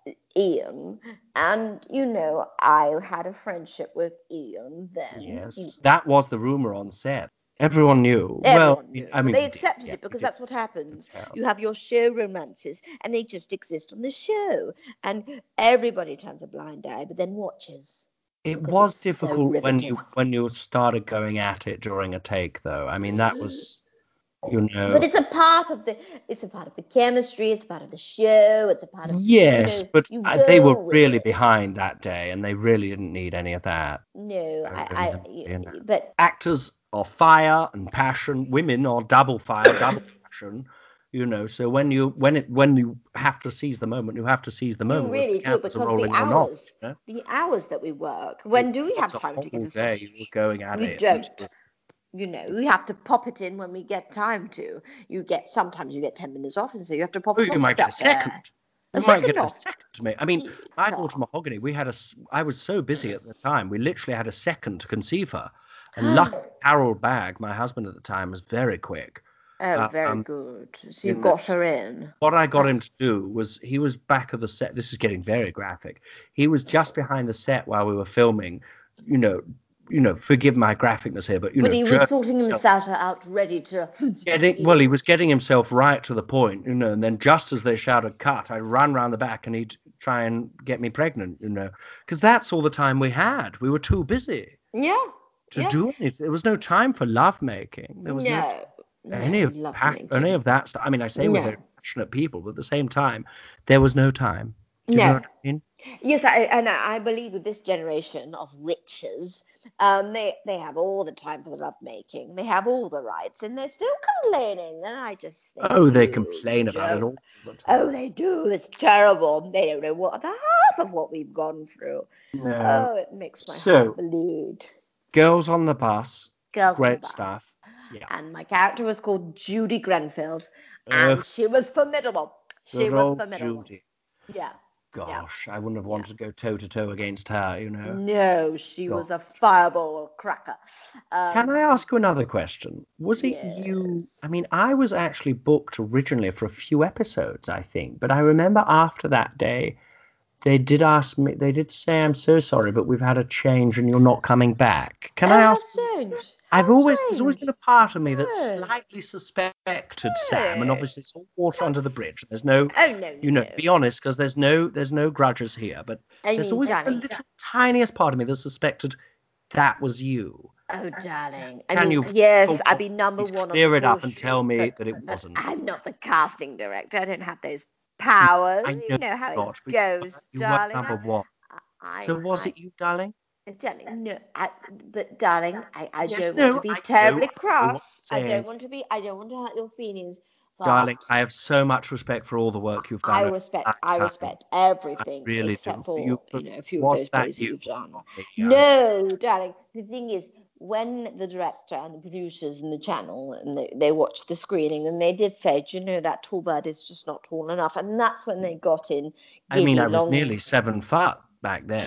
Ian, and you know, I had a friendship with Ian then. Yes, You- that was the rumor on set. Everyone knew. Everyone well, knew. I mean, they we did, accepted yeah, it we because did. that's what happens. Yeah. You have your show romances, and they just exist on the show, and everybody turns a blind eye, but then watches. It because was it's so difficult when you riveting. when you started going at it during a take, though. I mean, that was, you know. But it's a part of the it's a part of the chemistry, it's a part of the show, it's a part of Yes, you know, but you uh, they were go with really it. behind that day, and they really didn't need any of that. No, They I, really I didn't, you know. but Actors are fire and passion. Women are double fire, double passion. You know, so when you when it when you have to seize the moment, you have to seize the you moment. whether really the do cameras are because the rolling or not. hours You know? the hours that we work, when do we have It's a time to get whole a day sausage? you're going at We it. don't. You know, we have to pop it in when we get time to. You get sometimes you get ten minutes off, and so you have to pop Oh, a you sausage might get a up there. second. A You might second get a off. second to make. I mean, I bought Peter. Mahogany. We had a. s- I was so busy at the time. We literally had a second to conceive her. And luckily, Harold Bagg, my husband at the time, was very quick. Oh, Uh, very um, good. So you you know, got her in. What I got him to do was he was back of the set. This is getting very graphic. He was just behind the set while we were filming. You know, you know. Forgive my graphicness here, but you But know, he was jerking sorting himself- himself out, ready to. Getting, well, he was getting himself right to the point, you know, and then just as they shouted cut, I'd run round the back and he'd try and get me pregnant, you know, because that's all the time we had. We were too busy Yeah. to yeah. do it. There was no time for love making. There was no, no. No, any of love pa- making. any of that stuff. I mean, I say we're No. very passionate people, but at the same time, there was no time. Do you No. know what I mean? Yes, I, and I I believe with this generation of witches, um, they they have all the time for the love making. They have all the rights, and they're still complaining. And I just think, Oh, they you complain about it don't- all the time. Oh, they do. It's terrible. They don't know what the half of what we've gone through. No. Oh, it makes my So- heart bleed. Girls on the bus, Girls on the great bus. stuff. Yeah. And my character was called Judy Grenfell, and Ugh, she was formidable. She good was old formidable. Judy. Yeah. Gosh, I wouldn't have wanted to go toe to toe against her, you know. No, she God. was a fireball cracker. Um, Can I ask you another question? Was it you? Yes. I mean, I was actually booked originally for a few episodes, I think, but I remember after that day, they did ask me, they did say, I'm so sorry, but we've had a change and you're not coming back. Can oh, I how ask? strange. I've How always, there's always strange. been a part of me that No. slightly suspected Sam, and No. obviously it's all water under the bridge. There's no, Oh, no, no. you know, no. be honest, because there's no, there's no grudges here, but I there's mean, always been a darling. little tiniest part of me that suspected that was you. Oh, darling. I Can mean, you yes, sort I'd of be number please one. clear of it up course and you- tell me but- that it but wasn't? I'm not the casting director. I don't have those powers. I you know know how not, it but goes, you were darling. number one. I, So was I, it you, darling? Darling, no, I, but darling, I, I Yes, don't no, want to be I know, terribly I know what cross. you're I don't saying. want to be. I don't want to hurt your feelings. But Darling, I have so much respect for all the work you've done. I over respect. that I time. respect everything really except do. for You- you know a few was of those that plays that you? you've done. Yeah. No, darling. The thing is, when the director and the producers and the channel and they, they watched the screening and they did say, do you know that tall bird is just not tall enough, and that's when they got in. I mean, Giddy I was Long- nearly seven foot back then.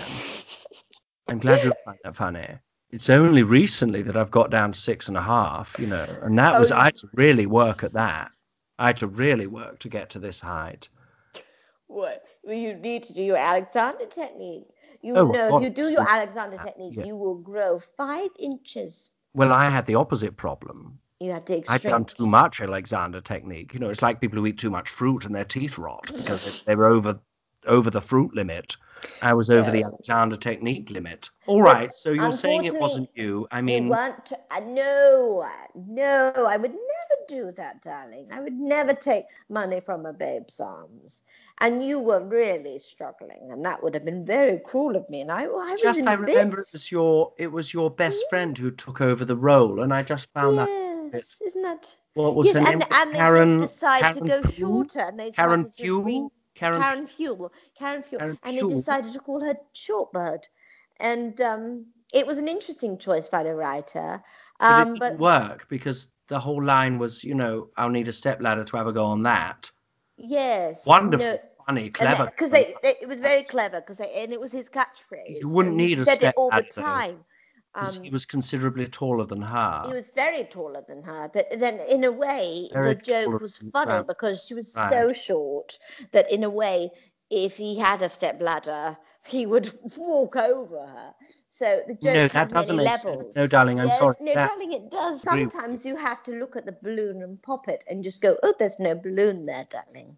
I'm glad you find that funny. It's only recently that I've got down to six and a half, you know, and that Oh, was, you- I had to really work at that. I had to really work to get to this height. What? Well, you need to do your Alexander technique. You Oh, know, God, if you do it's your not- Alexander technique, yeah. you will grow five inches. Well, I had the opposite problem. You have to I'd done shrink. too much Alexander technique. You know, it's like people who eat too much fruit and their teeth rot because they, they were over over the fruit limit. I was over the Yeah. Alexander technique limit. All right, so you're saying it unfortunately, wasn't you. I You mean, want to? Uh, no, no, I would never do that, darling. I would never take money from a babe's arms. And you were really struggling, and that would have been very cruel of me. And I, I was it's just in I remember it bits. was your it was your best friend who took over the role, and I just found that Yes, isn't that? what was yes, her name? and, Was it and they Karen did decide Karen to go Poole? shorter, and they Karen decided to Pugh? bring Karen, Karen Fuel, Karen Fuel, Karen and they Pugh. decided to call her Shortbird, and um, it was an interesting choice by the writer. but Um, it but didn't work because the whole line was, you know, I'll need a stepladder to have a go on that. yes, Wonderful, no, funny, clever. because they, they, it was very clever because and it was his catchphrase. You wouldn't and he need a said it all the stepladder, though, time. 'cause Um, he was considerabably taller than her. He was very taller than her, but then in a way, Very the joke taller was than- funny right. because she was Right. so short that in a way, if he had a stepladder, he would walk over her. So the joke No, had that doesn't many make sense. levels. No, darling, I'm yes, sorry. No, That- darling, it does. Agree with Sometimes you have to look at the balloon and pop it and just go, oh, there's no balloon there, darling.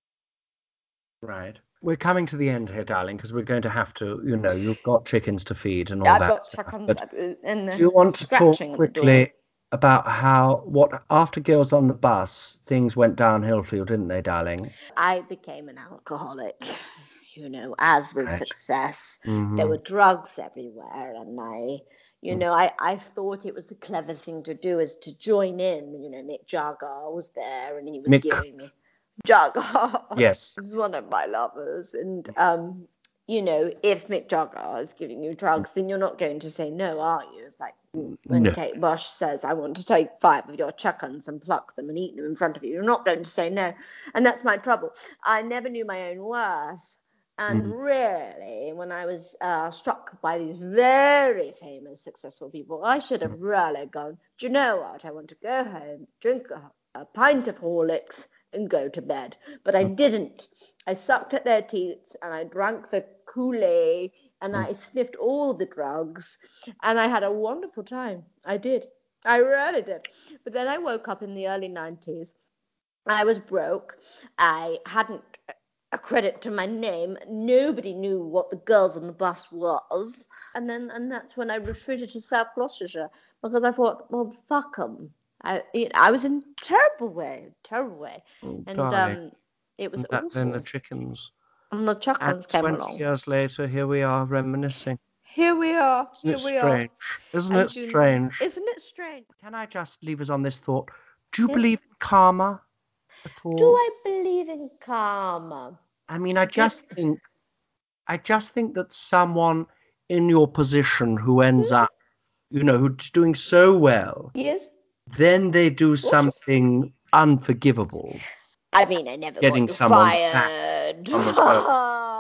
Right. We're coming to the end here, darling, because we're going to have to, you know, you've got chickens to feed and all I've that got stuff. chuck on But and do you want to talk scratching at the door. quickly about how, what, after Girls on the Bus, things went downhill for you, didn't they, darling? I became an alcoholic, you know, as with Right. success. Mhm. There were drugs everywhere, and I, you know, I, I thought it was the clever thing to do is to join in. You know, Mick Jagger was there, and he was Mick- giving me Jagger. Yes. He was one of my lovers, and um, you know, if Mick Jagger is giving you drugs, then you're not going to say no, are you? It's like when No. Kate Bush says, "I want to take five of your chuckens and pluck them and eat them in front of you." You're not going to say no, and that's my trouble. I never knew my own worth. And Mhm. really, when I was uh, struck by these very famous, successful people, I should have really gone, do you know what? I want to go home, drink a, a pint of Horlicks and go to bed. But I didn't. I sucked at their teats and I drank the Kool-Aid and I sniffed all the drugs and I had a wonderful time. I did. I really did. But then I woke up in the early nineties. I was broke. I hadn't a credit to my name. Nobody knew what the Girls on the Bus was. And then and that's when I retreated to South Gloucestershire because I thought, well, fuck 'em. I, you know, I was in a terrible way, terrible way. Oh, And darling. um, it was And that, awful. then the chickens. And the And chuckles came twenty along. years later, here we are reminiscing. Here we are. Isn't it Here we strange? are. Isn't And it do- strange? Isn't it strange? Can I just leave us on this thought? Do you Yes. believe in karma at all? Do I believe in karma? I mean, I just think, I just think that someone in your position who ends Hmm? up, you know, who's doing so well, Yes. then they do something unforgivable, I mean, I never Getting got you someone fired. on the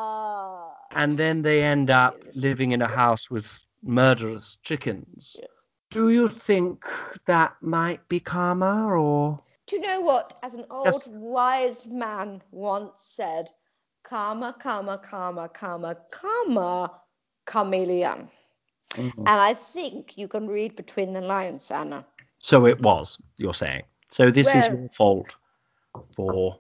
and then they end up living in a house with murderous chickens. Yes. Do you think that might be karma, or? Do you know what? As an old Yes. wise man once said, karma, karma, karma, karma, karma, chameleon. Mhm. And I think you can read between the lines, Anna. So it was, you're saying. So this is Well- your fault for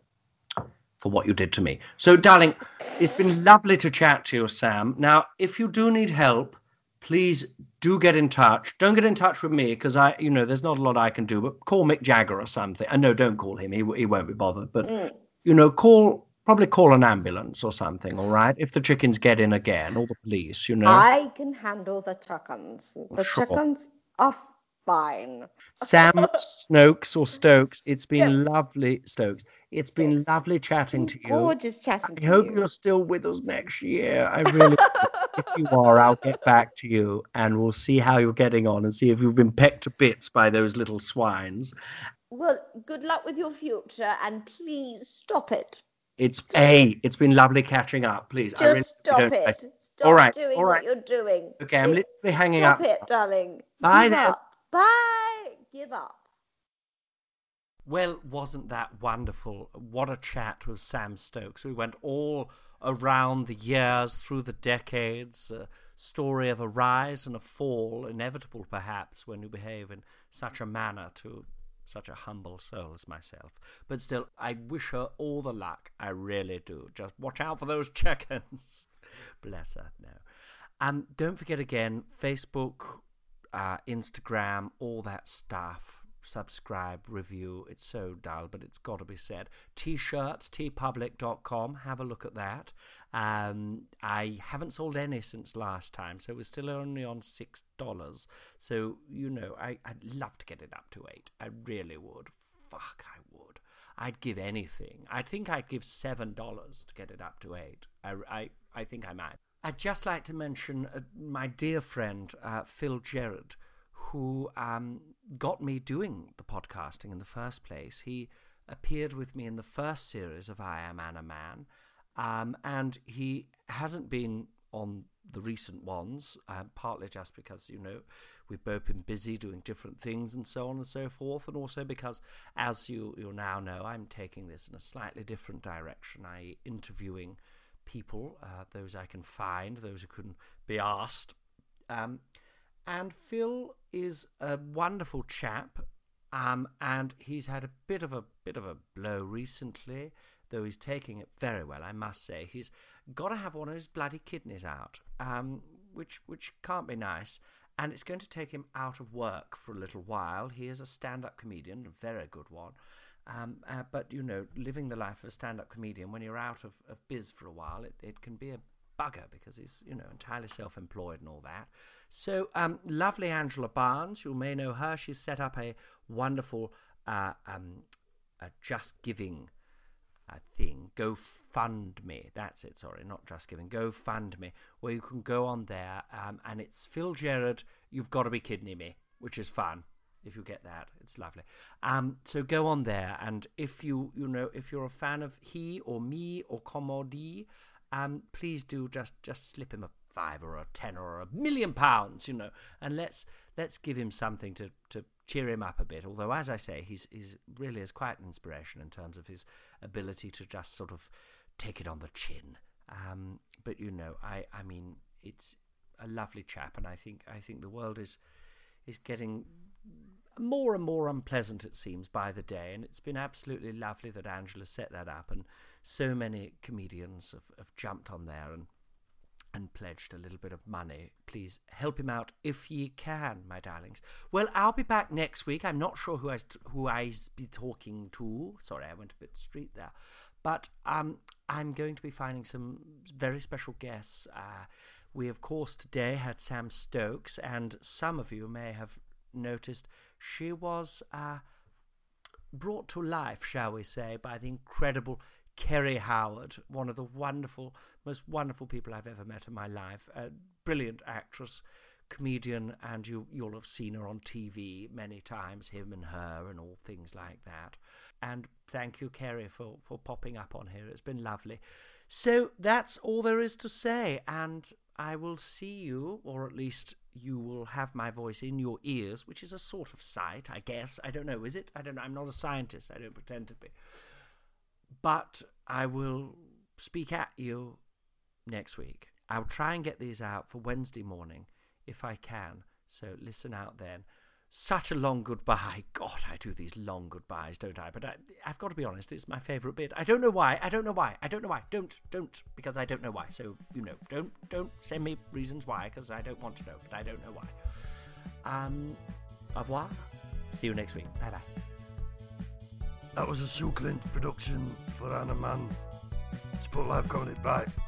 for what you did to me. So, darling, it's been lovely to chat to you, Sam. Now, if you do need help, please do get in touch. Don't get in touch with me because I, you know, there's not a lot I can do. But call Mick Jagger or something. And no, don't call him. He he won't be bothered. But Mm. you know, call probably call an ambulance or something. All right, if the chickens get in again, or the police. You know. I can handle the chickens. The Sure. chickens are fine. Sam Snokes or Stokes, it's been Yes. lovely, Stokes. It's been Stokes. lovely chatting to you. Gorgeous chatting I to hope you. you're still with us next year. I really, if you are, I'll get back to you and we'll see how you're getting on and see if you've been pecked to bits by those little swines. Well, good luck with your future and please stop it. It's a. It's been lovely catching up. Please, Just I really stop don't. it. I- Stop All right, doing all what right. you're doing. Okay, I'm It- literally hanging Stop up. it, darling. Bye Give then. up. Bye. Give up. Well, wasn't that wonderful? What a chat with Sam Stokes. We went all around the years, through the decades, a story of a rise and a fall, inevitable perhaps when you behave in such a manner to such a humble soul as myself. But still, I wish her all the luck. I really do. Just watch out for those chickens. Bless her. No. Um, don't forget again, Facebook, uh, Instagram, all that stuff. Subscribe, review. It's so dull, but it's got to be said. T-shirts, t public dot com. Have a look at that. Um, I haven't sold any since last time, so we're still only on six dollars. So, you know, I, I'd love to get it up to eight. I really would. Fuck, I would. I'd give anything. I think I'd give seven dollars to get it up to eight. I, I, I think I might. I'd just like to mention uh, my dear friend, uh, Phil Gerard, who um, got me doing the podcasting in the first place. He appeared with me in the first series of I Am Anna Man, um, and he hasn't been on the recent ones, uh, partly just because, you know, we've both been busy doing different things and so on and so forth, and also because, as you, you now know, I'm taking this in a slightly different direction, that is interviewing people, uh, those I can find, those who can be asked. Um, and Phil is a wonderful chap, um, and he's had a bit of a bit of a blow recently, though he's taking it very well, I must say. He's got to have one of his bloody kidneys out, um, which which can't be nice, and it's going to take him out of work for a little while. He is a stand-up comedian, a very good one. Um, uh, but, you know, living the life of a stand-up comedian, when you're out of, of biz for a while, it, it can be a bugger because he's, you know, entirely self-employed and all that. So, um, lovely Angela Barnes, you may know her. She's set up a wonderful uh, um, a Just Giving uh, thing, GoFundMe. That's it, sorry, not Just Giving, GoFundMe, where you can go on there, um, and it's Phil Gerard, You've Got to Be Kidding Me, which is fun. If you get that, it's lovely. Um, so go on there, and if you you know if you're a fan of he or me or Comedy, um, please do just just slip him a five or a ten or a million pounds, you know, and let's let's give him something to, to cheer him up a bit. Although, as I say, he's he's really is quite an inspiration in terms of his ability to just sort of take it on the chin. Um, but you know, I I mean, it's a lovely chap, and I think I think the world is is getting more and more unpleasant, it seems, by the day, and it's been absolutely lovely that Angela set that up, and so many comedians have, have jumped on there and and pledged a little bit of money. Please help him out if ye can, my darlings. Well, I'll be back next week. I'm not sure who I who I be talking to. Sorry, I went a bit street there, but um, I'm going to be finding some very special guests. Uh, we, of course, today had Sam Stokes, and some of you may have noticed she was uh, brought to life, shall we say, by the incredible Kerry Howard, one of the wonderful, most wonderful people I've ever met in my life. A brilliant actress, comedian, and you, you'll have seen her on T V many times, him and her and all things like that. And thank you, Kerry, for, for popping up on here. It's been lovely. So that's all there is to say, and I will see you, or at least you will have my voice in your ears, which is a sort of sight, I guess. I don't know, is it? I don't know. I'm not a scientist. I don't pretend to be. But I will speak at you next week. I'll try and get these out for Wednesday morning, if I can. So listen out then. Such a long goodbye. God, I do these long goodbyes, don't I? But I, I've got to be honest, it's my favourite bit. I don't know why. I don't know why. I don't know why. Don't, don't, because I don't know why. So, you know, don't, don't send me reasons why, because I don't want to know, but I don't know why. Um, au revoir. See you next week. Bye-bye. That was a Sue Clint production for Anna Mann. Sport Live Comedy. Bye.